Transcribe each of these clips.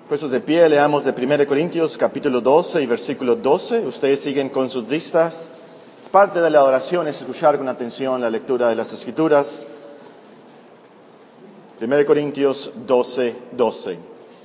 Puestos de pie, leamos de 1 Corintios capítulo 12 y versículo 12. Ustedes siguen con sus listas. Es parte de la oración, es escuchar con atención la lectura de las Escrituras. 1 Corintios 12, 12.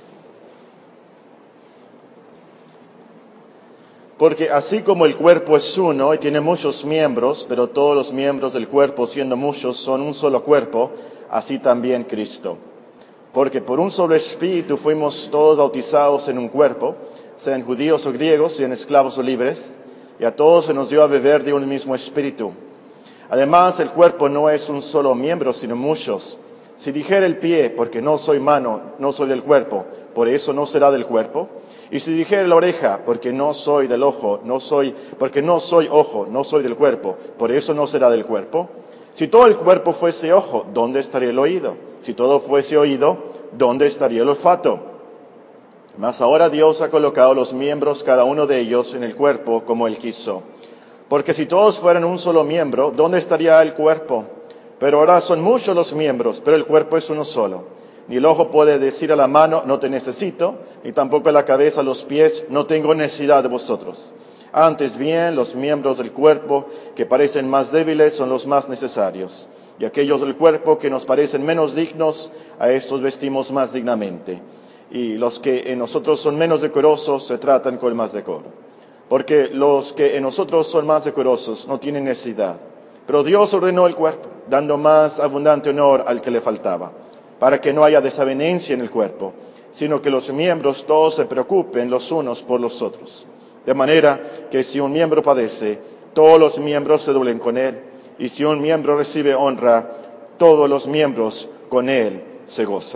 Porque así como el cuerpo es uno y tiene muchos miembros, pero todos los miembros del cuerpo, siendo muchos, son un solo cuerpo, así también Cristo. Porque por un solo espíritu fuimos todos bautizados en un cuerpo, sean judíos o griegos, sean esclavos o libres, y a todos se nos dio a beber de un mismo espíritu. Además, el cuerpo no es un solo miembro, sino muchos. Si dijera el pie, porque no soy mano, no soy del cuerpo, por eso no será del cuerpo. Y si dijera la oreja, porque no soy del ojo, porque no soy ojo, no soy del cuerpo, por eso no será del cuerpo. Si todo el cuerpo fuese ojo, ¿dónde estaría el oído? Si todo fuese oído, ¿dónde estaría el olfato? Mas ahora Dios ha colocado los miembros, cada uno de ellos, en el cuerpo como Él quiso. Porque si todos fueran un solo miembro, ¿dónde estaría el cuerpo? Pero ahora son muchos los miembros, pero el cuerpo es uno solo. Ni el ojo puede decir a la mano, no te necesito, ni tampoco la cabeza a los pies, no tengo necesidad de vosotros. Antes bien, los miembros del cuerpo que parecen más débiles son los más necesarios. Y aquellos del cuerpo que nos parecen menos dignos, a estos vestimos más dignamente. Y los que en nosotros son menos decorosos se tratan con más decoro. Porque los que en nosotros son más decorosos no tienen necesidad. Pero Dios ordenó el cuerpo, dando más abundante honor al que le faltaba, para que no haya desavenencia en el cuerpo, sino que los miembros todos se preocupen los unos por los otros. De manera que si un miembro padece, todos los miembros se doblen con él, y si un miembro recibe honra, todos los miembros con él se gozan.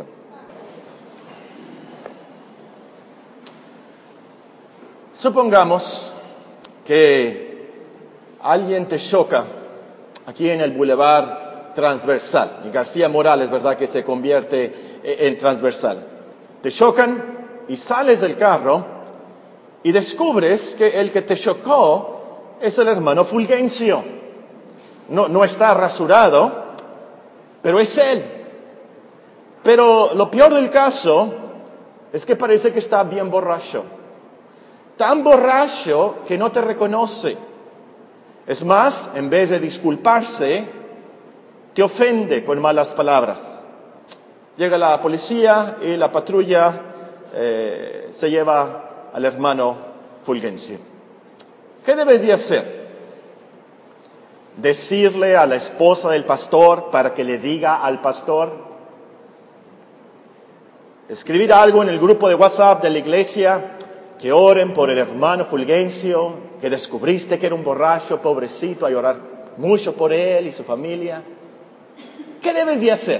Supongamos que alguien te choca aquí en el Boulevard Transversal, y García Morales, ¿verdad?, que se convierte en transversal. Te chocan y sales del carro y descubres que el que te chocó es el hermano Fulgencio. No está rasurado, pero es él. Pero lo peor del caso es que parece que está bien borracho. Tan borracho que no te reconoce. Es más, en vez de disculparse, te ofende con malas palabras. Llega la policía y la patrulla se lleva al hermano Fulgencio. ¿Qué debes de hacer? ¿Decirle a la esposa del pastor para que le diga al pastor? ¿Escribir algo en el grupo de WhatsApp de la iglesia? Que oren por el hermano Fulgencio, que descubriste que era un borracho, pobrecito, a orar mucho por él y su familia. ¿Qué debes de hacer?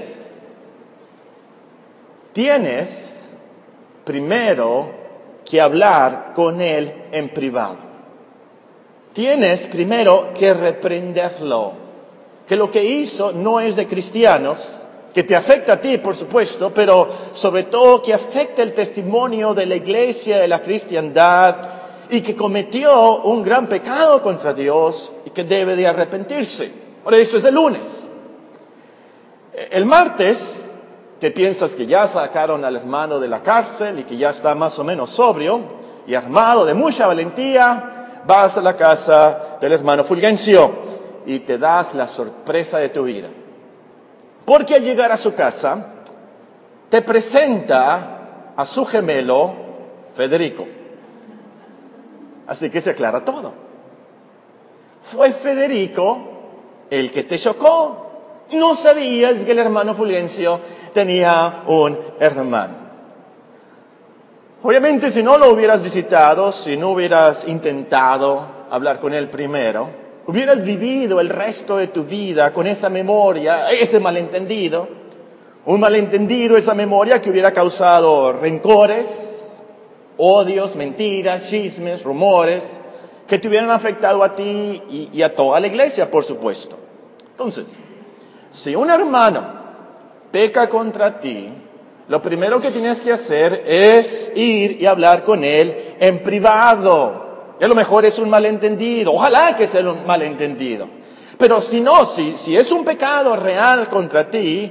Tienes primero que hablar con él en privado. Tienes primero que reprenderlo, que lo que hizo no es de cristianos, que te afecta a ti, por supuesto, pero sobre todo que afecta el testimonio de la iglesia, de la cristiandad, y que cometió un gran pecado contra Dios y que debe de arrepentirse. Ahora, esto es el lunes. El martes, que piensas que ya sacaron al hermano de la cárcel y que ya está más o menos sobrio y armado de mucha valentía, vas a la casa del hermano Fulgencio y te das la sorpresa de tu vida. Porque al llegar a su casa, te presenta a su gemelo Federico. Así que se aclara todo. Fue Federico el que te chocó. No sabías que el hermano Fulgencio tenía un hermano. Obviamente, si no lo hubieras visitado, si no hubieras intentado hablar con él primero, hubieras vivido el resto de tu vida con esa memoria, ese malentendido. Un malentendido, esa memoria que hubiera causado rencores, odios, mentiras, chismes, rumores, que te hubieran afectado a ti y a toda la iglesia, por supuesto. Entonces, si un hermano peca contra ti, lo primero que tienes que hacer es ir y hablar con él en privado. Y a lo mejor es un malentendido, ojalá que sea un malentendido. Pero si no, si es un pecado real contra ti,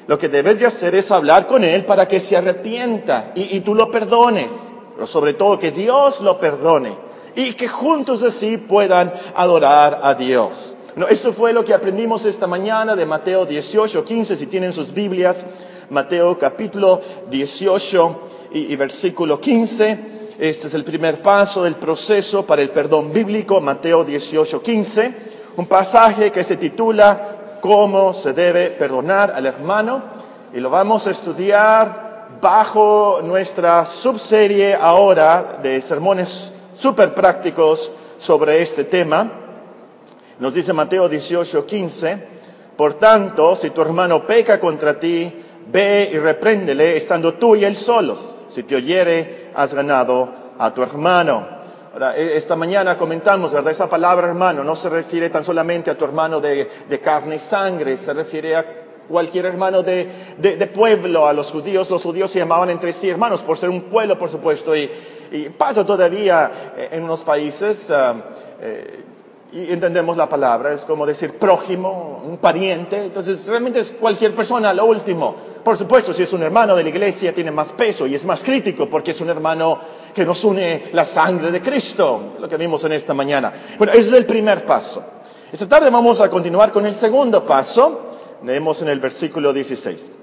Lo que debes de hacer es hablar con él para que se arrepienta y tú lo perdones. Pero sobre todo que Dios lo perdone y que juntos así puedan adorar a Dios. Bueno, esto fue lo que aprendimos esta mañana de Mateo 18:15. Si tienen sus Biblias, Mateo capítulo 18 y versículo 15. Este es el primer paso del proceso para el perdón bíblico, Mateo 18:15. Un pasaje que se titula ¿Cómo se debe perdonar al hermano? Y lo vamos a estudiar bajo nuestra subserie ahora de sermones súper prácticos sobre este tema. Nos dice Mateo 18:15, por tanto, si tu hermano peca contra ti, ve y repréndele, estando tú y él solos. Si te oyere, has ganado a tu hermano. Ahora, esta mañana comentamos, ¿verdad? Esa palabra hermano no se refiere tan solamente a tu hermano de carne y sangre, se refiere a cualquier hermano de pueblo. A los judíos se llamaban entre sí hermanos, por ser un pueblo, por supuesto, y pasa todavía en unos países, y entendemos la palabra, es como decir prójimo, un pariente. Entonces realmente es cualquier persona, lo último. Por supuesto, si es un hermano de la iglesia tiene más peso y es más crítico porque es un hermano que nos une la sangre de Cristo, lo que vimos en esta mañana. Bueno, ese es el primer paso. Esta tarde vamos a continuar con el segundo paso. Leemos en el versículo 16.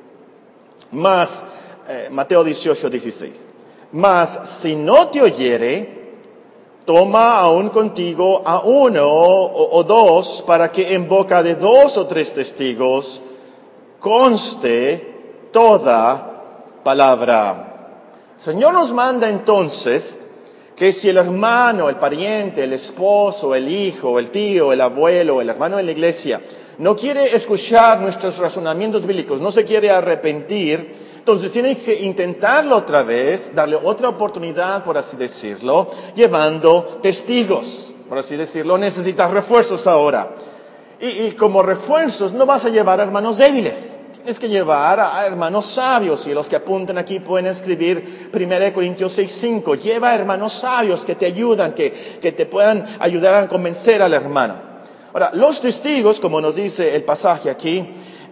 Mateo 18:16. Mas si no te oyere, toma aún contigo a uno o dos, para que en boca de 2 o 3 testigos conste toda palabra. El Señor nos manda entonces que si el hermano, el pariente, el esposo, el hijo, el tío, el abuelo, el hermano de la iglesia no quiere escuchar nuestros razonamientos bíblicos, no se quiere arrepentir, entonces tienes que intentarlo otra vez, darle otra oportunidad, por así decirlo, llevando testigos, por así decirlo. Necesitas refuerzos ahora. Y como refuerzos no vas a llevar a hermanos débiles, tienes que llevar a hermanos sabios. Y los que apuntan aquí pueden escribir 1 Corintios 6:5. Lleva a hermanos sabios que te ayudan, que te puedan ayudar a convencer al hermano. Ahora, los testigos, como nos dice el pasaje aquí,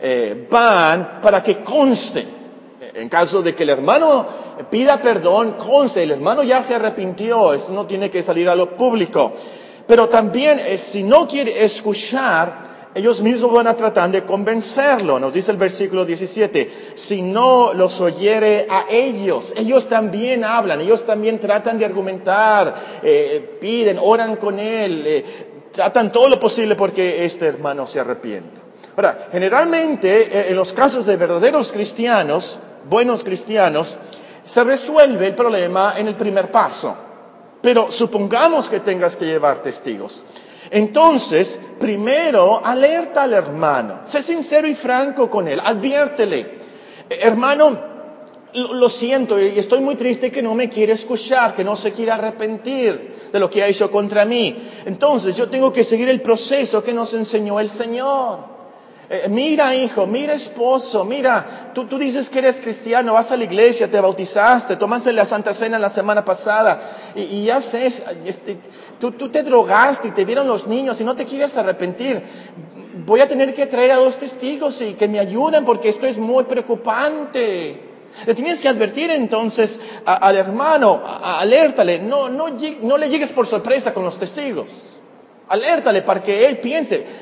van para que conste. En caso de que el hermano pida perdón, conste, el hermano ya se arrepintió, esto no tiene que salir a lo público. Pero también, si no quiere escuchar, ellos mismos van a tratar de convencerlo. Nos dice el versículo 17, si no los oyere a ellos también hablan, ellos también tratan de argumentar, piden, oran con él, tratan todo lo posible porque este hermano se arrepienta. Ahora, generalmente, en los casos de verdaderos cristianos, buenos cristianos, se resuelve el problema en el primer paso. Pero supongamos que tengas que llevar testigos. Entonces, primero, alerta al hermano. Sé sincero y franco con él. Adviértele. Hermano, lo siento y estoy muy triste que no me quiere escuchar, que no se quiere arrepentir de lo que ha hecho contra mí. Entonces, yo tengo que seguir el proceso que nos enseñó el Señor. Mira hijo, mira esposo, mira, tú dices que eres cristiano, vas a la iglesia, te bautizaste, tomaste la Santa Cena la semana pasada y ya sé, tú te drogaste y te vieron los niños y no te quieres arrepentir. Voy a tener que traer a 2 testigos y que me ayuden porque esto es muy preocupante. Le tienes que advertir entonces al hermano, alértale, no le llegues por sorpresa con los testigos. Alértale para que él piense.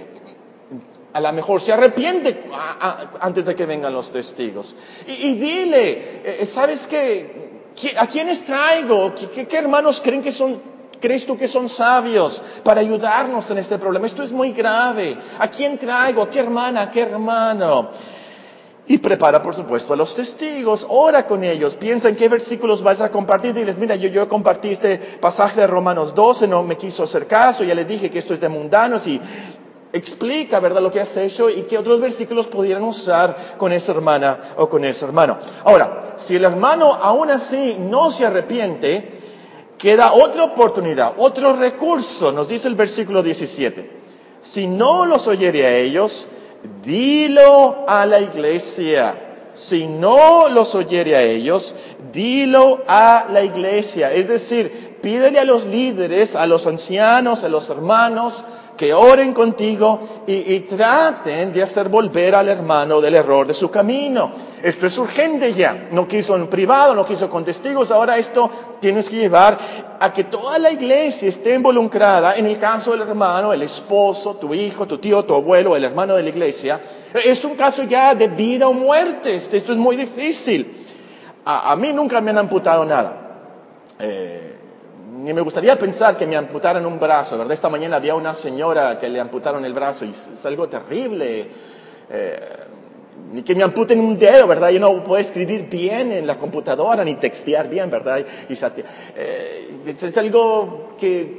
A lo mejor se arrepiente antes de que vengan los testigos. Y dile, ¿sabes qué? ¿A quiénes traigo? ¿Qué hermanos crees tú que son sabios para ayudarnos en este problema? Esto es muy grave. ¿A quién traigo? ¿A qué hermana? ¿A qué hermano? Y prepara, por supuesto, a los testigos. Ora con ellos. Piensa en qué versículos vas a compartir. Diles, mira, yo compartí este pasaje de Romanos 12, no me quiso hacer caso. Ya les dije que esto es de mundanos y explica, ¿verdad?, lo que has hecho y qué otros versículos pudieran usar con esa hermana o con ese hermano. Ahora, si el hermano aún así no se arrepiente, queda otra oportunidad, otro recurso. Nos dice el versículo 17. Si no los oyere a ellos, dilo a la iglesia. Si no los oyere a ellos, dilo a la iglesia. Es decir, pídele a los líderes, a los ancianos, a los hermanos, que oren contigo y traten de hacer volver al hermano del error de su camino. Esto es urgente ya. No quiso en privado, no quiso con testigos. Ahora esto tienes que llevar a que toda la iglesia esté involucrada. En el caso del hermano, el esposo, tu hijo, tu tío, tu abuelo, el hermano de la iglesia. Es un caso ya de vida o muerte. Esto es muy difícil. A mí nunca me han amputado nada. Ni me gustaría pensar que me amputaran un brazo, ¿verdad? Esta mañana había una señora que le amputaron el brazo y es algo terrible. Ni que me amputen un dedo, ¿verdad? Yo no puedo escribir bien en la computadora ni textear bien, ¿verdad? Es algo que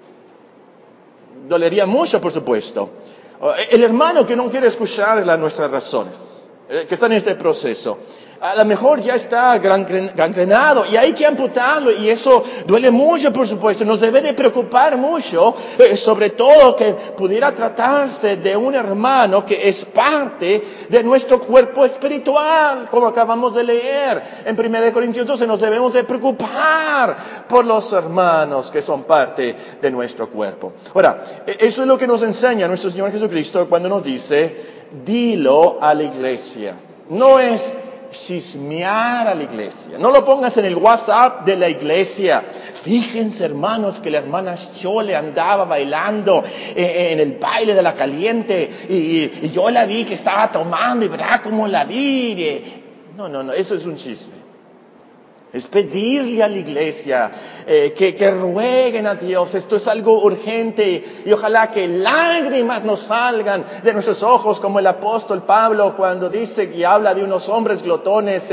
dolería mucho, por supuesto. El hermano que no quiere escuchar nuestras razones, que está en este proceso, a lo mejor ya está gangrenado y hay que amputarlo y eso duele mucho, por supuesto. Nos debe de preocupar mucho, sobre todo que pudiera tratarse de un hermano que es parte de nuestro cuerpo espiritual, como acabamos de leer en 1 Corintios 12. Nos debemos de preocupar por los hermanos que son parte de nuestro cuerpo. Ahora, eso es lo que nos enseña nuestro Señor Jesucristo cuando nos dice, dilo a la iglesia. No es chismear a la iglesia. No lo pongas en el WhatsApp de la iglesia. Fíjense, hermanos, que la hermana Chole andaba bailando en el baile de la caliente y yo la vi que estaba tomando y verá cómo la vi. No, eso es un chisme. Es pedirle a la iglesia que rueguen a Dios. Esto es algo urgente y ojalá que lágrimas nos salgan de nuestros ojos, como el apóstol Pablo cuando dice y habla de unos hombres glotones,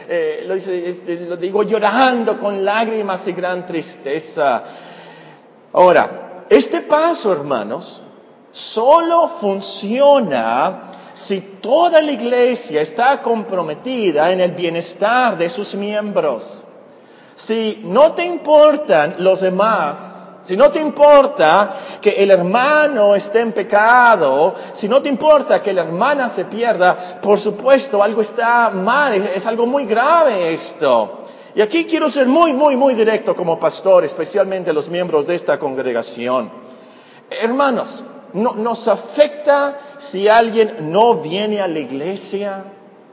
lo digo llorando con lágrimas y gran tristeza. Ahora, este paso, hermanos, solo funciona si toda la iglesia está comprometida en el bienestar de sus miembros. Si no te importan los demás, si no te importa que el hermano esté en pecado, si no te importa que la hermana se pierda, por supuesto algo está mal, es algo muy grave esto. Y aquí quiero ser muy directo como pastor, especialmente a los miembros de esta congregación. Hermanos, nos afecta si alguien no viene a la iglesia.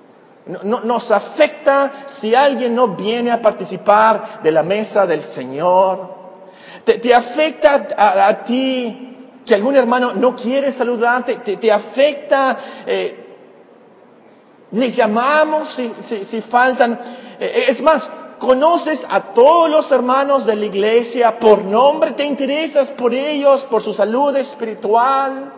Nos afecta si alguien no viene a participar de la mesa del Señor. Te afecta a ti que algún hermano no quiere saludarte. Te afecta. Les llamamos si faltan. Es más, conoces a todos los hermanos de la iglesia por nombre, te interesas por ellos, por su salud espiritual.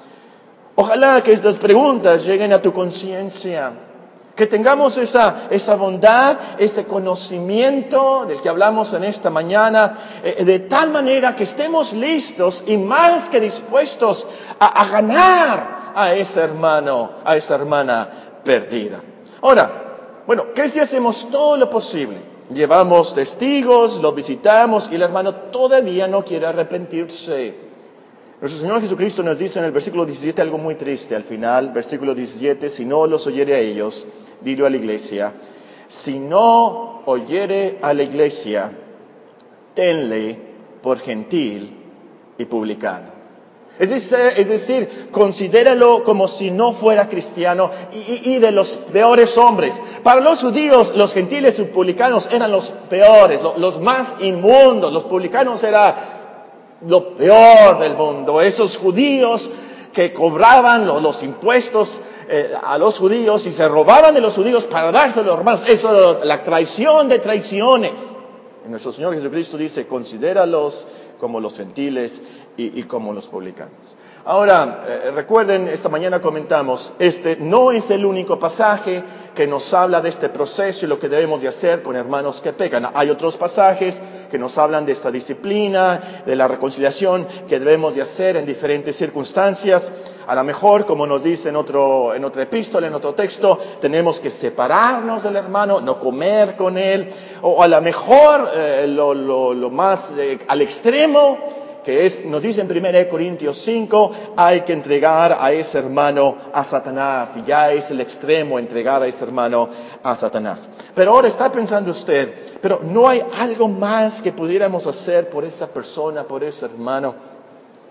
Ojalá que estas preguntas lleguen a tu conciencia, que tengamos esa bondad, ese conocimiento del que hablamos en esta mañana, de tal manera que estemos listos y más que dispuestos a ganar a ese hermano, a esa hermana perdida. Ahora, bueno, ¿qué si hacemos todo lo posible? Llevamos testigos, lo visitamos y el hermano todavía no quiere arrepentirse. Nuestro Señor Jesucristo nos dice en el versículo 17 algo muy triste. Al final, versículo 17, si no los oyere a ellos, dilo a la iglesia. Si no oyere a la iglesia, tenle por gentil y publicano. Es decir, considéralo como si no fuera cristiano y de los peores hombres. Para los judíos, los gentiles y publicanos eran los peores, los más inmundos. Los publicanos eran lo peor del mundo. Esos judíos que cobraban los impuestos a los judíos y se robaban de los judíos para dárselo a los romanos. Eso era la traición de traiciones. Y nuestro Señor Jesucristo dice, considéralos como los gentiles y como los publicanos. Ahora, recuerden, esta mañana comentamos, este no es el único pasaje que nos habla de este proceso y lo que debemos de hacer con hermanos que pecan. Hay otros pasajes que nos hablan de esta disciplina, de la reconciliación que debemos de hacer en diferentes circunstancias. A lo mejor, como nos dice en otra epístola, en otro texto, tenemos que separarnos del hermano, no comer con él, o a lo mejor lo más al extremo, que es, nos dice en 1 Corintios 5, hay que entregar a ese hermano a Satanás, y ya es el extremo entregar a ese hermano a Satanás. Pero ahora está pensando usted, pero ¿no hay algo más que pudiéramos hacer por esa persona, por ese hermano?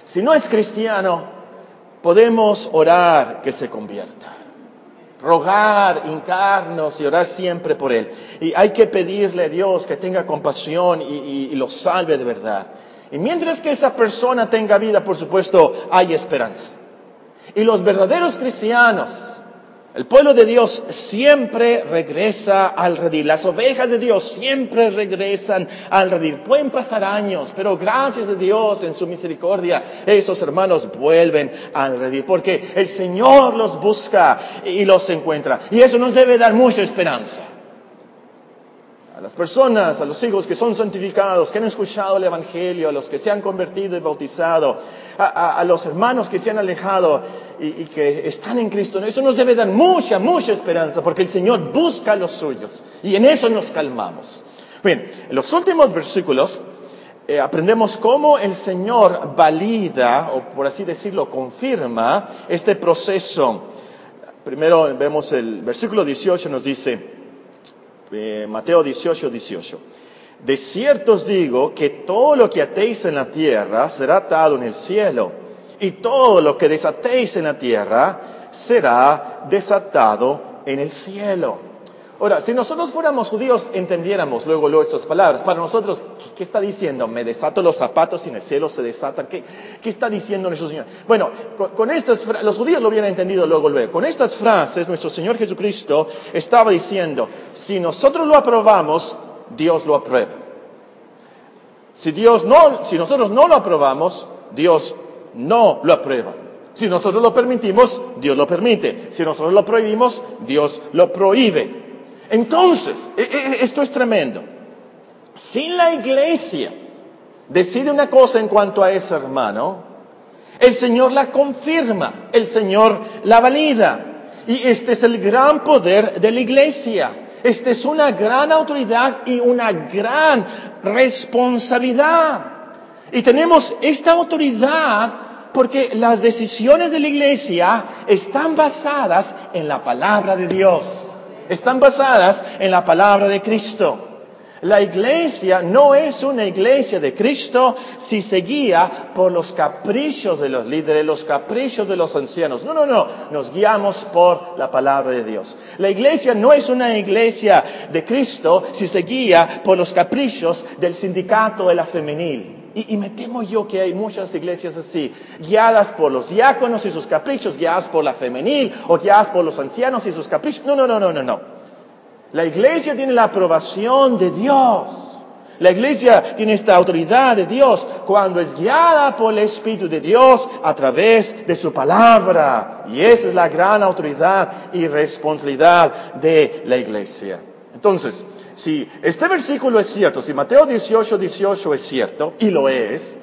Si no es cristiano, podemos orar que se convierta. Rogar, hincarnos y orar siempre por él. Y hay que pedirle a Dios que tenga compasión y lo salve de verdad. Y mientras que esa persona tenga vida, por supuesto, hay esperanza. Y los verdaderos cristianos, el pueblo de Dios siempre regresa al redil. Las ovejas de Dios siempre regresan al redil. Pueden pasar años, pero gracias a Dios en su misericordia, esos hermanos vuelven al redil. Porque el Señor los busca y los encuentra. Y eso nos debe dar mucha esperanza. A las personas, a los hijos que son santificados, que han escuchado el Evangelio, a los que se han convertido y bautizado, a los hermanos que se han alejado y que están en Cristo. Eso nos debe dar mucha, mucha esperanza, porque el Señor busca a los suyos y en eso nos calmamos. Bien, en los últimos versículos aprendemos cómo el Señor valida, o por así decirlo, confirma este proceso. Primero vemos el versículo 18, nos dice, Mateo 18:18. De cierto os digo que todo lo que atéis en la tierra será atado en el cielo, y todo lo que desatéis en la tierra será desatado en el cielo. Ahora, si nosotros fuéramos judíos, entendiéramos luego estas palabras. Para nosotros, ¿qué está diciendo? Me desato los zapatos y en el cielo se desatan. ¿Qué está diciendo nuestro Señor? Bueno, con estas los judíos lo hubieran entendido luego. Con estas frases, nuestro Señor Jesucristo estaba diciendo, si nosotros lo aprobamos, Dios lo aprueba. Si nosotros no lo aprobamos, Dios no lo aprueba. Si nosotros lo permitimos, Dios lo permite. Si nosotros lo prohibimos, Dios lo prohíbe. Entonces, esto es tremendo. Si la iglesia decide una cosa en cuanto a ese hermano, el Señor la confirma, el Señor la valida. Y este es el gran poder de la iglesia. Esta es una gran autoridad y una gran responsabilidad. Y tenemos esta autoridad porque las decisiones de la iglesia están basadas en la palabra de Dios. Están basadas en la palabra de Cristo. La iglesia no es una iglesia de Cristo si se guía por los caprichos de los líderes, los caprichos de los ancianos. No. Nos guiamos por la palabra de Dios. La iglesia no es una iglesia de Cristo si se guía por los caprichos del sindicato de la femenil. Y me temo yo que hay muchas iglesias así, guiadas por los diáconos y sus caprichos, guiadas por la femenil o guiadas por los ancianos y sus caprichos. No. La iglesia tiene la aprobación de Dios. La iglesia tiene esta autoridad de Dios cuando es guiada por el Espíritu de Dios a través de su palabra. Y esa es la gran autoridad y responsabilidad de la iglesia. Entonces, si este versículo es cierto, si Mateo 18:18 es cierto, y lo es,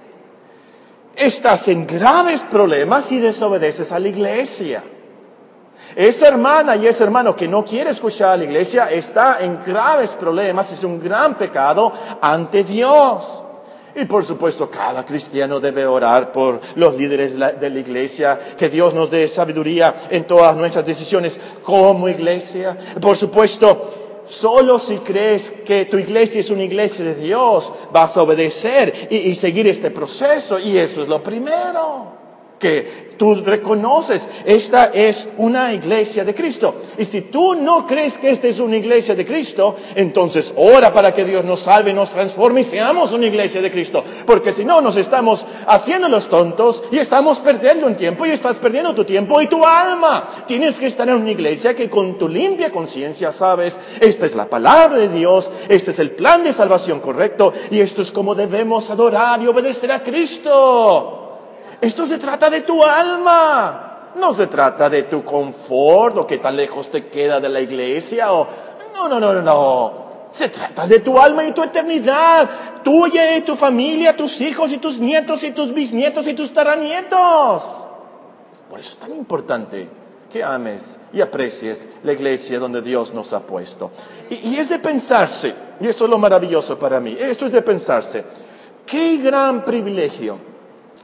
estás en graves problemas si desobedeces a la iglesia. Esa hermana y ese hermano que no quiere escuchar a la iglesia está en graves problemas, es un gran pecado ante Dios. Y por supuesto, cada cristiano debe orar por los líderes de la iglesia, que Dios nos dé sabiduría en todas nuestras decisiones como iglesia. Por supuesto, solo si crees que tu iglesia es una iglesia de Dios, vas a obedecer y seguir este proceso. Y eso es lo primero, que tú reconoces, esta es una iglesia de Cristo. Y si tú no crees que esta es una iglesia de Cristo, entonces ora para que Dios nos salve, nos transforme y seamos una iglesia de Cristo. Porque si no, nos estamos haciendo los tontos y estamos perdiendo un tiempo y estás perdiendo tu tiempo y tu alma. Tienes que estar en una iglesia que con tu limpia conciencia sabes, esta es la palabra de Dios, este es el plan de salvación correcto y esto es como debemos adorar y obedecer a Cristo. Esto se trata de tu alma, no se trata de tu confort o qué tan lejos te queda de la iglesia o... No. Se trata de tu alma y tu eternidad, tuya y tu familia, tus hijos y tus nietos y tus bisnietos y tus tataranietos. Por eso es tan importante que ames y aprecies la iglesia donde Dios nos ha puesto. Y es de pensarse, y eso es lo maravilloso para mí, esto es de pensarse, qué gran privilegio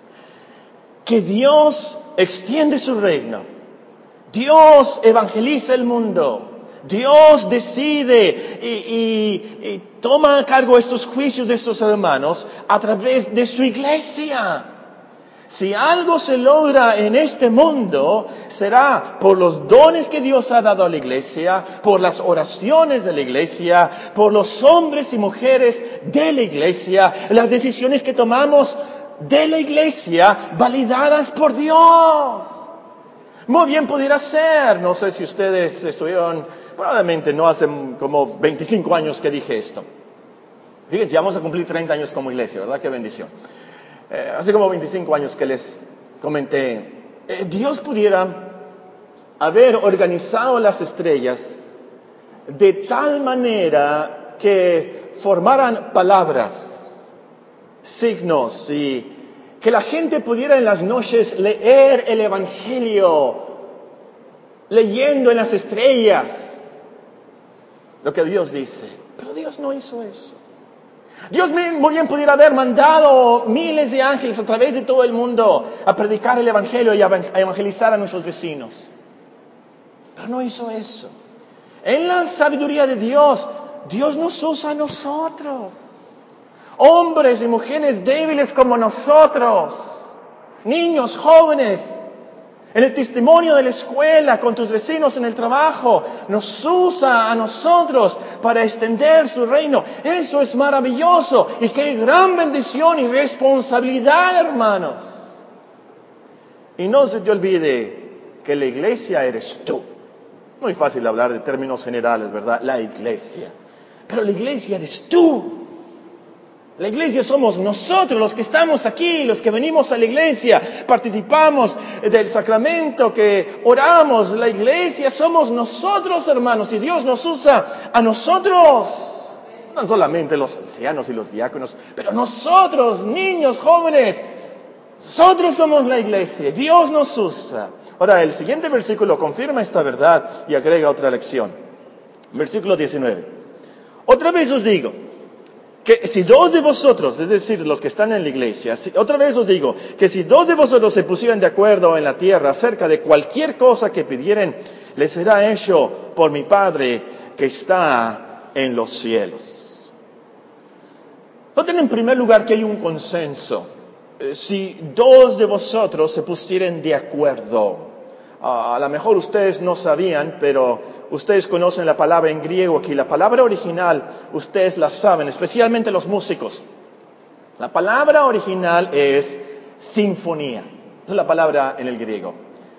que Dios extiende su reino, Dios evangeliza el mundo, Dios decide y toma a cargo estos juicios de estos hermanos a través de su iglesia. Si algo se logra en este mundo, será por los dones que Dios ha dado a la iglesia, por las oraciones de la iglesia, por los hombres y mujeres de la iglesia, las decisiones que tomamos de la iglesia, validadas por Dios. Muy bien pudiera ser, no sé si ustedes estuvieron, probablemente no hace como 25 años que dije esto. Fíjense, vamos a cumplir 30 años como iglesia, ¿verdad? Qué bendición. Hace como 25 años que les comenté, Dios pudiera haber organizado las estrellas de tal manera que formaran palabras, signos, y que la gente pudiera en las noches leer el Evangelio, leyendo en las estrellas lo que Dios dice. Pero Dios no hizo eso. Dios muy bien pudiera haber mandado miles de ángeles a través de todo el mundo a predicar el Evangelio y a evangelizar a nuestros vecinos. Pero no hizo eso. En la sabiduría de Dios, Dios nos usa a nosotros. Hombres y mujeres débiles como nosotros. Niños, jóvenes. En el testimonio de la escuela, con tus vecinos en el trabajo, nos usa a nosotros para extender su reino. Eso es maravilloso y qué gran bendición y responsabilidad, hermanos. Y no se te olvide que la iglesia eres tú. Muy fácil hablar de términos generales, ¿verdad? La iglesia. Pero la iglesia eres tú. La iglesia somos nosotros, los que estamos aquí, los que venimos a la iglesia, participamos del sacramento, que oramos. La iglesia somos nosotros, hermanos, y Dios nos usa a nosotros. No solamente los ancianos y los diáconos, pero nosotros, niños, jóvenes, nosotros somos la iglesia. Dios nos usa. Ahora, el siguiente versículo confirma esta verdad y agrega otra lección. Versículo 19. Otra vez os digo, que si dos de vosotros, es decir, los que están en la iglesia, otra vez os digo, que si dos de vosotros se pusieran de acuerdo en la tierra acerca de cualquier cosa que pidieren, les será hecho por mi Padre que está en los cielos. Noten en primer lugar que hay un consenso. Si dos de vosotros se pusieran de acuerdo, a lo mejor ustedes no sabían, pero ustedes conocen la palabra en griego aquí. La palabra original, ustedes la saben, especialmente los músicos. La palabra original es sinfonía. Esa es la palabra en el griego.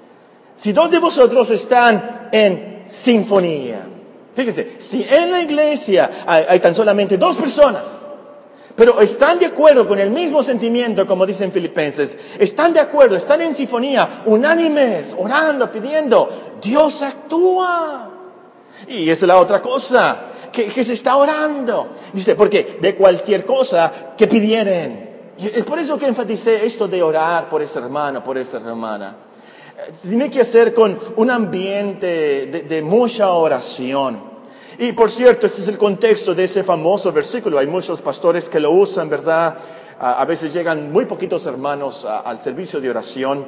Si dos de vosotros están en sinfonía, fíjense, si en la iglesia hay tan solamente dos personas, pero están de acuerdo con el mismo sentimiento, como dicen Filipenses, están de acuerdo, están en sinfonía, unánimes, orando, pidiendo, Dios actúa. Y esa es la otra cosa, que se está orando. Dice, porque de cualquier cosa que pidieren. Es por eso que enfaticé esto de orar por ese hermano, por esa hermana. Tiene que ser con un ambiente de mucha oración. Y por cierto, este es el contexto de ese famoso versículo. Hay muchos pastores que lo usan, ¿verdad? A veces llegan muy poquitos hermanos al servicio de oración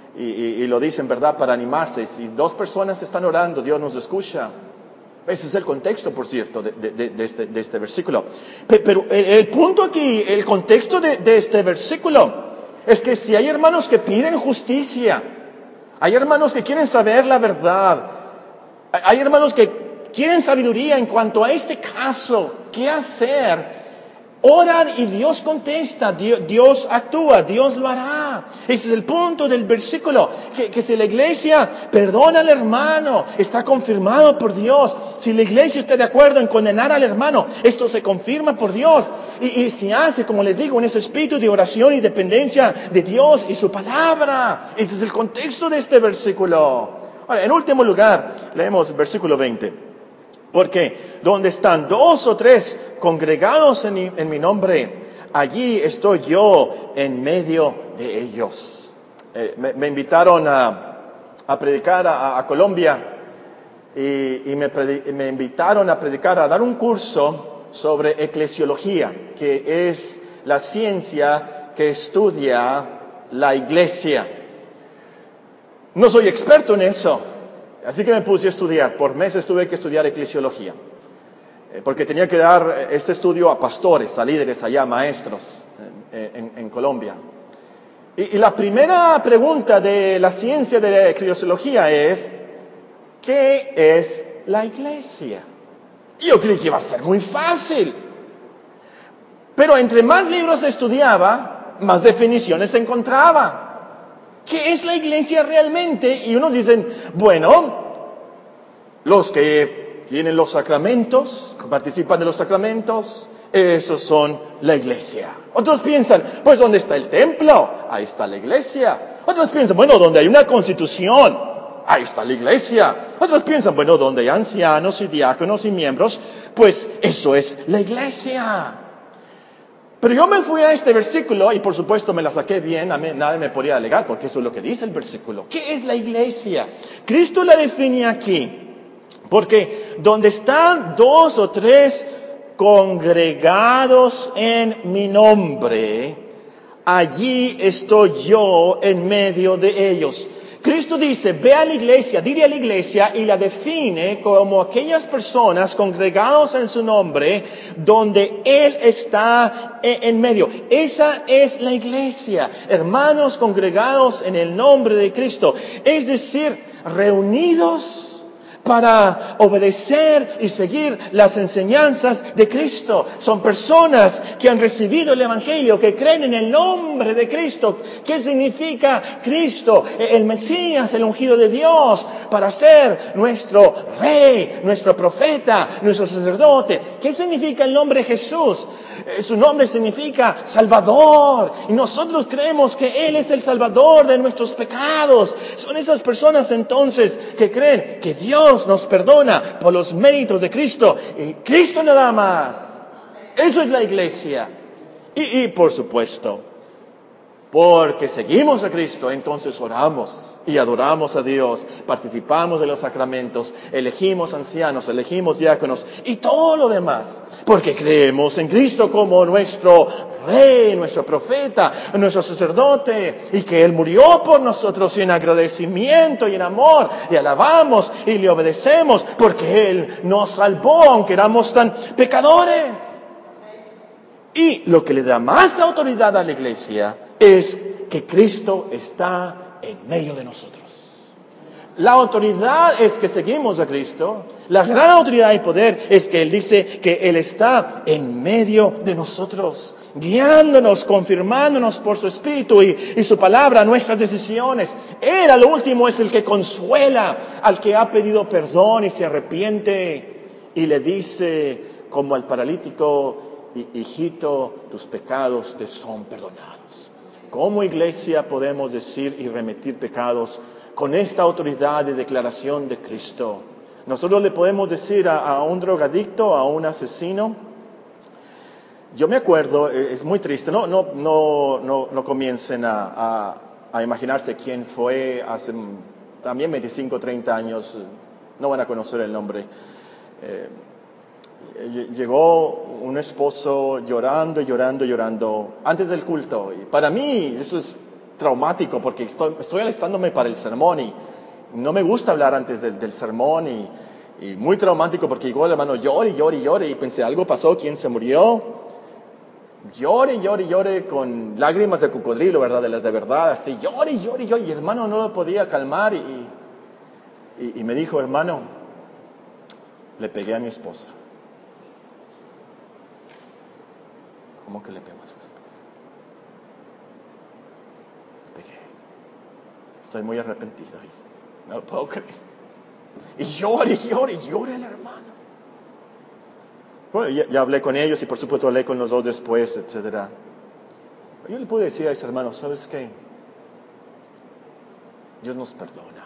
y lo dicen, ¿verdad? Para animarse. Si dos personas están orando, Dios nos escucha. Ese es el contexto, por cierto, de este versículo. Pero el punto aquí, el contexto de este versículo, es que si hay hermanos que piden justicia, hay hermanos que quieren saber la verdad, hay hermanos que quieren sabiduría en cuanto a este caso, ¿qué hacer? Oran y Dios contesta, Dios actúa, Dios lo hará. Ese es el punto del versículo, que si la iglesia perdona al hermano, está confirmado por Dios. Si la iglesia está de acuerdo en condenar al hermano, esto se confirma por Dios. Y se hace, como les digo, en ese espíritu de oración y dependencia de Dios y su palabra. Ese es el contexto de este versículo. Ahora, en último lugar, leemos el versículo 20. Porque donde están dos o tres congregados en mi nombre, allí estoy yo en medio de ellos. Me invitaron a predicar a Colombia y me invitaron a predicar, a dar un curso sobre eclesiología, que es la ciencia que estudia la iglesia. No soy experto en eso. Así que me puse a estudiar. Por meses tuve que estudiar eclesiología. Porque tenía que dar este estudio a pastores, a líderes allá, maestros en Colombia. Y la primera pregunta de la ciencia de la eclesiología es, ¿qué es la iglesia? Yo creí que iba a ser muy fácil. Pero entre más libros estudiaba, más definiciones encontraba. ¿Qué es la iglesia realmente? Y unos dicen, bueno, los que tienen los sacramentos, que participan de los sacramentos, esos son la iglesia. Otros piensan, pues ¿dónde está el templo? Ahí está la iglesia. Otros piensan, bueno, donde hay una constitución, ahí está la iglesia. Otros piensan, bueno, donde hay ancianos y diáconos y miembros, pues eso es la iglesia. Pero yo me fui a este versículo y por supuesto me la saqué bien, nadie me podía alegar porque eso es lo que dice el versículo. ¿Qué es la iglesia? Cristo la define aquí. Porque donde están 2 o 3 congregados en mi nombre, allí estoy yo en medio de ellos. Cristo dice, ve a la iglesia, dile a la iglesia y la define como aquellas personas congregados en su nombre, donde Él está en medio. Esa es la iglesia, hermanos congregados en el nombre de Cristo. Es decir, reunidos para obedecer y seguir las enseñanzas de Cristo. Son personas que han recibido el Evangelio, que creen en el nombre de Cristo. ¿Qué significa Cristo? El Mesías, el ungido de Dios, para ser nuestro Rey, nuestro profeta, nuestro sacerdote. ¿Qué significa el nombre Jesús? Su nombre significa Salvador. Y nosotros creemos que Él es el Salvador de nuestros pecados. Son esas personas entonces que creen que Dios nos perdona por los méritos de Cristo. Y Cristo nada más. Eso es la iglesia. Y por supuesto, porque seguimos a Cristo, entonces oramos y adoramos a Dios, participamos de los sacramentos, elegimos ancianos, elegimos diáconos y todo lo demás, porque creemos en Cristo como nuestro Rey, nuestro profeta, nuestro sacerdote, y que Él murió por nosotros y en agradecimiento y en amor, le alabamos y le obedecemos, porque Él nos salvó aunque éramos tan pecadores. Y lo que le da más autoridad a la iglesia es que Cristo está en medio de nosotros. La autoridad es que seguimos a Cristo. La gran autoridad y poder es que Él dice que Él está en medio de nosotros, guiándonos, confirmándonos por su Espíritu y su palabra, nuestras decisiones. Él al último es el que consuela al que ha pedido perdón y se arrepiente y le dice como al paralítico, hijito, tus pecados te son perdonados. Como iglesia podemos decir y remitir pecados con esta autoridad de declaración de Cristo. Nosotros le podemos decir a un drogadicto, a un asesino. Yo me acuerdo, es muy triste, no comiencen a imaginarse quién fue hace también 25, 30 años, no van a conocer el nombre. Llegó un esposo llorando antes del culto. Y para mí eso es traumático porque estoy alistándome para el sermón y no me gusta hablar antes del sermón y muy traumático porque llegó el hermano llore y pensé, algo pasó, ¿quién se murió? Llore con lágrimas de cocodrilo, ¿verdad? De las de verdad, así, llore y el hermano no lo podía calmar y me dijo, hermano, le pegué a mi esposa. ¿Cómo que le pegó a su esposa? Le pegué. Estoy muy arrepentido y no lo puedo creer. Y llore el hermano. Bueno, ya hablé con ellos y por supuesto hablé con los dos después, etcétera. Yo le pude decir a ese hermano, ¿sabes qué? Dios nos perdona.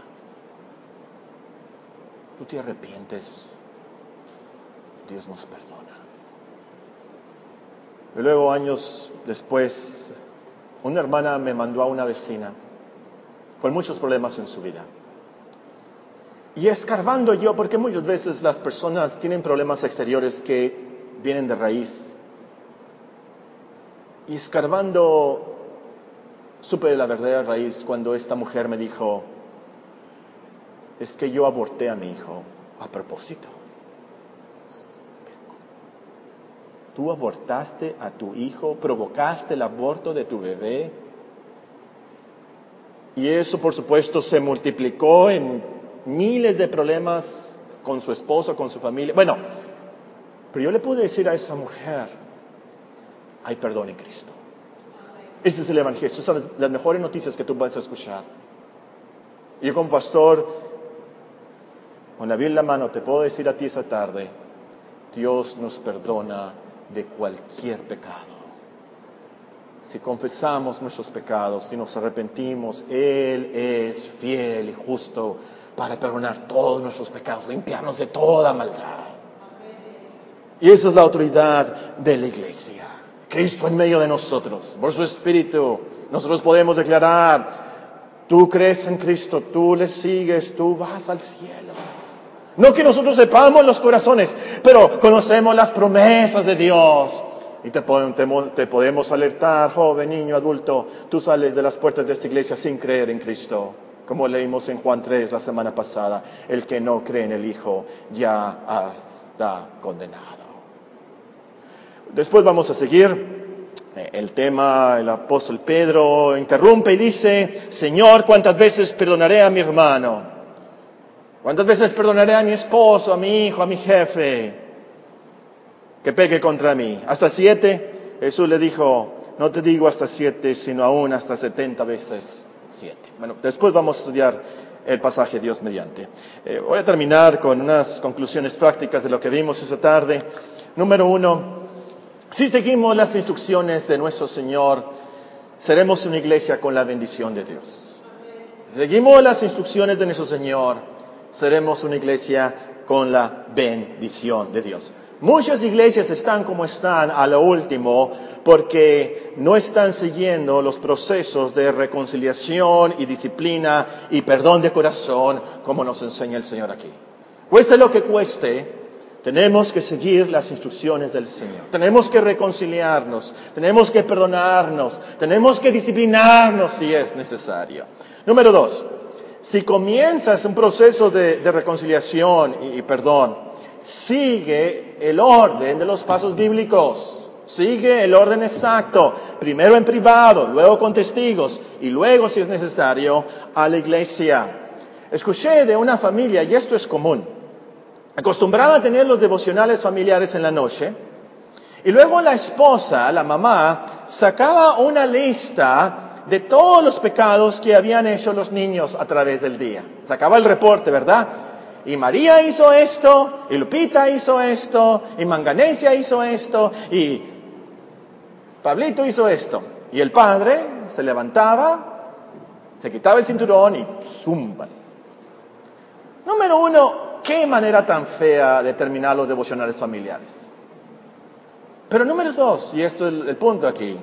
Tú te arrepientes, Dios nos perdona. Y luego, años después, una hermana me mandó a una vecina con muchos problemas en su vida. Y escarbando yo, porque muchas veces las personas tienen problemas exteriores que vienen de raíz. Y escarbando, supe de la verdadera raíz cuando esta mujer me dijo, es que yo aborté a mi hijo a propósito. Tú abortaste a tu hijo, provocaste el aborto de tu bebé. Y eso, por supuesto, se multiplicó en miles de problemas con su esposo, con su familia. Bueno, pero yo le pude decir a esa mujer, hay perdón en Cristo. Ese es el Evangelio. Esas son las mejores noticias que tú vas a escuchar. Y yo como pastor, con la Biblia en la mano, te puedo decir a ti esta tarde, Dios nos perdona de cualquier pecado. Si confesamos nuestros pecados y nos arrepentimos, Él es fiel y justo para perdonar todos nuestros pecados, limpiarnos de toda maldad. Y esa es la autoridad de la iglesia. Cristo en medio de nosotros, por su Espíritu, nosotros podemos declarar, tú crees en Cristo, tú le sigues, tú vas al cielo. No que nosotros sepamos los corazones, pero conocemos las promesas de Dios. Y te podemos alertar, joven, niño, adulto, tú sales de las puertas de esta iglesia sin creer en Cristo. Como leímos en Juan 3 la semana pasada, el que no cree en el Hijo ya está condenado. Después vamos a seguir el tema. El apóstol Pedro interrumpe y dice, Señor, ¿cuántas veces perdonaré a mi hermano? ¿Cuántas veces perdonaré a mi esposo, a mi hijo, a mi jefe que peque contra mí? ¿Hasta 7? Jesús le dijo, no te digo hasta 7, sino aún hasta 70 veces 7. Bueno, después vamos a estudiar el pasaje, Dios mediante. Voy a terminar con unas conclusiones prácticas de lo que vimos esta tarde. Número 1, si seguimos las instrucciones de nuestro Señor, seremos una iglesia con la bendición de Dios. Si seguimos las instrucciones de nuestro Señor, seremos una iglesia con la bendición de Dios. Muchas iglesias están como están a lo último porque no están siguiendo los procesos de reconciliación y disciplina y perdón de corazón como nos enseña el Señor aquí. Cueste lo que cueste, tenemos que seguir las instrucciones del Señor. Tenemos que reconciliarnos, tenemos que perdonarnos, tenemos que disciplinarnos si es necesario. Número 2, si comienzas un proceso de reconciliación y perdón, sigue el orden de los pasos bíblicos. Sigue el orden exacto. Primero en privado, luego con testigos y luego, si es necesario, a la iglesia. Escuché de una familia, y esto es común, acostumbrada a tener los devocionales familiares en la noche, y luego la esposa, la mamá, sacaba una lista de todos los pecados que habían hecho los niños a través del día. Sacaba el reporte, ¿verdad? Y María hizo esto, y Lupita hizo esto, y Manganesia hizo esto, y Pablito hizo esto. Y el padre se levantaba, se quitaba el cinturón y zumba. Número 1, qué manera tan fea de terminar los devocionales familiares. Pero número 2, y esto es el punto aquí,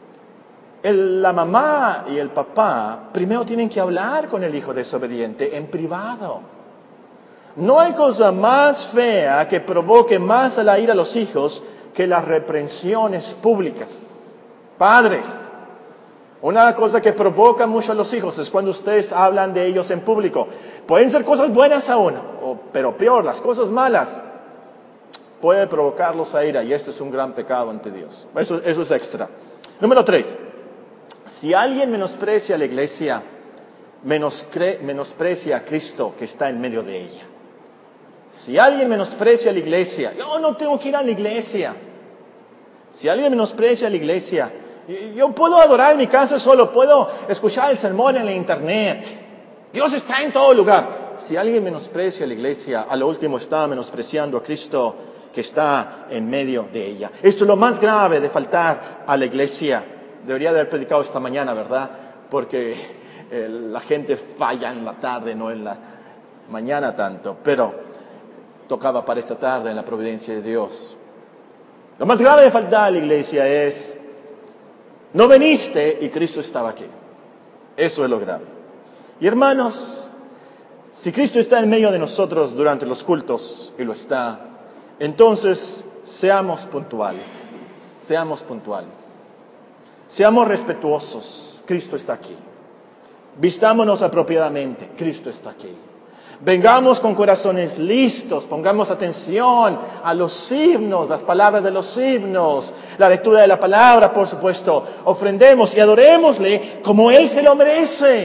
la mamá y el papá primero tienen que hablar con el hijo desobediente en privado. No hay cosa más fea que provoque más a la ira a los hijos que las reprensiones públicas. Padres, una cosa que provoca mucho a los hijos es cuando ustedes hablan de ellos en público. Pueden ser cosas buenas aún, pero peor, las cosas malas puede provocarlos a ira, y esto es un gran pecado ante Dios. Eso es extra. Número 3, si alguien menosprecia a la iglesia, menosprecia a Cristo que está en medio de ella. Si alguien menosprecia a la iglesia, yo no tengo que ir a la iglesia. Si alguien menosprecia a la iglesia, yo puedo adorar en mi casa solo, puedo escuchar el sermón en la internet. Dios está en todo lugar. Si alguien menosprecia a la iglesia, a lo último está menospreciando a Cristo que está en medio de ella. Esto es lo más grave de faltar a la iglesia. Debería de haber predicado esta mañana, ¿verdad? Porque la gente falla en la tarde, no en la mañana tanto. Pero tocaba para esta tarde en la providencia de Dios. Lo más grave de faltar a la iglesia es, no viniste y Cristo estaba aquí. Eso es lo grave. Y hermanos, si Cristo está en medio de nosotros durante los cultos, y lo está, entonces seamos puntuales. Seamos puntuales. Seamos respetuosos. Cristo está aquí. Vistámonos apropiadamente. Cristo está aquí. Vengamos con corazones listos, pongamos atención a los himnos, las palabras de los himnos, la lectura de la palabra, por supuesto. Ofrendemos y adorémosle como Él se lo merece.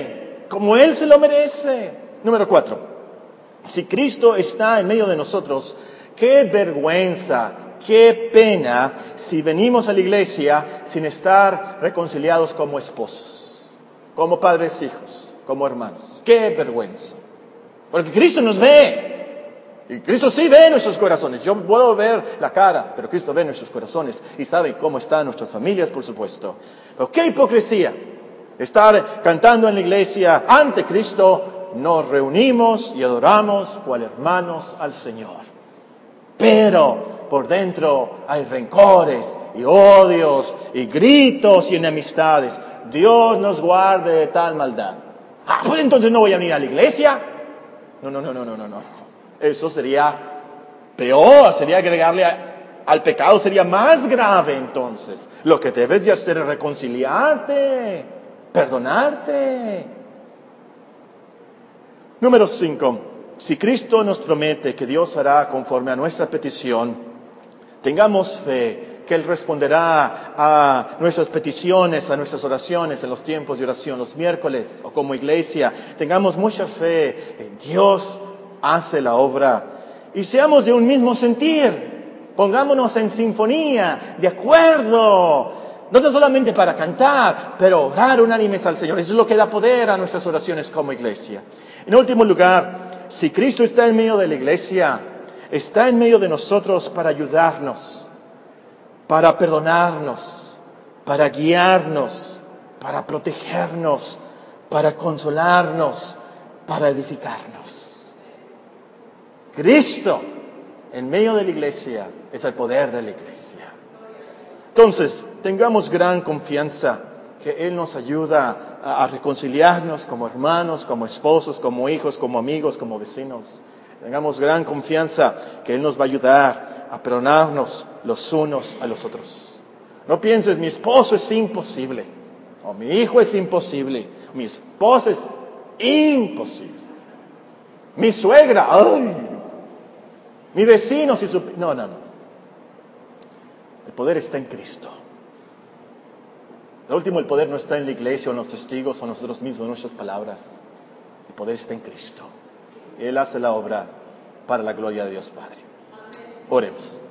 como Él se lo merece. Número 4. Si Cristo está en medio de nosotros, qué vergüenza, qué pena si venimos a la iglesia sin estar reconciliados como esposos, como padres, hijos, como hermanos. Qué vergüenza. Porque Cristo nos ve. Y Cristo sí ve nuestros corazones. Yo puedo ver la cara, pero Cristo ve nuestros corazones y sabe cómo están nuestras familias, por supuesto. Pero qué hipocresía estar cantando en la iglesia ante Cristo. Nos reunimos y adoramos cual hermanos al Señor. Pero por dentro hay rencores y odios y gritos y enemistades. Dios nos guarde de tal maldad. Pues entonces no voy a venir a la iglesia. No. Eso sería peor, sería agregarle al pecado, sería más grave entonces. Lo que debes de hacer es reconciliarte, perdonarte. Número 5. Si Cristo nos promete que Dios hará conforme a nuestra petición, tengamos fe que Él responderá a nuestras peticiones, a nuestras oraciones en los tiempos de oración, los miércoles o como iglesia. Tengamos mucha fe. Dios hace la obra. Y seamos de un mismo sentir. Pongámonos en sinfonía, de acuerdo. No solamente para cantar, pero orar unánimes al Señor. Eso es lo que da poder a nuestras oraciones como iglesia. En último lugar, si Cristo está en medio de la iglesia, está en medio de nosotros para ayudarnos, para perdonarnos, para guiarnos, para protegernos, para consolarnos, para edificarnos. Cristo en medio de la iglesia es el poder de la iglesia. Entonces, tengamos gran confianza que Él nos ayuda a reconciliarnos como hermanos, como esposos, como hijos, como amigos, como vecinos. Tengamos gran confianza que Él nos va a ayudar a perdonarnos los unos a los otros. No pienses, mi esposo es imposible, o mi hijo es imposible, mi esposa es imposible, mi suegra, mi vecino, si su... No. El poder está en Cristo. Lo último, el poder no está en la iglesia o en los testigos o en nosotros mismos, en nuestras palabras. El poder está en Cristo. Él hace la obra para la gloria de Dios Padre. Oremos.